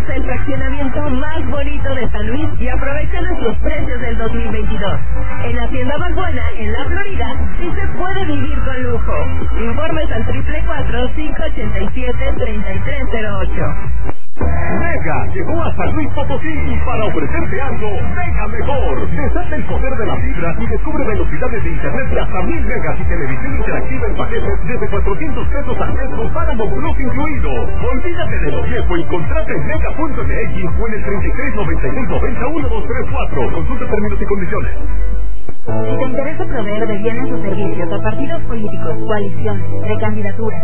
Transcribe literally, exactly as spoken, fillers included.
Conoce el fraccionamiento más bonito de San Luis y aprovecha nuestros precios del dos mil veintidós. En Hacienda Balbuena, en la Florida, sí se puede vivir con lujo. Informes al triple cuatro, cinco ochenta y siete, treinta y tres cero ocho. Mega llegó a San Luis Potosí para ofrecerte algo mega mejor. Desata el poder de la fibra y descubre velocidades de internet de hasta mil megas y televisión interactiva en paquetes desde cuatrocientos pesos al mes con Paramount Plus incluido. Olvídate de lo viejo y contrata en mega punto m x o en el treinta y tres noventa y seis noventa uno dos tres cuatro. Consulta términos y condiciones. Si te interesa proveer de bienes o servicios a partidos políticos, coaliciones, precandidaturas,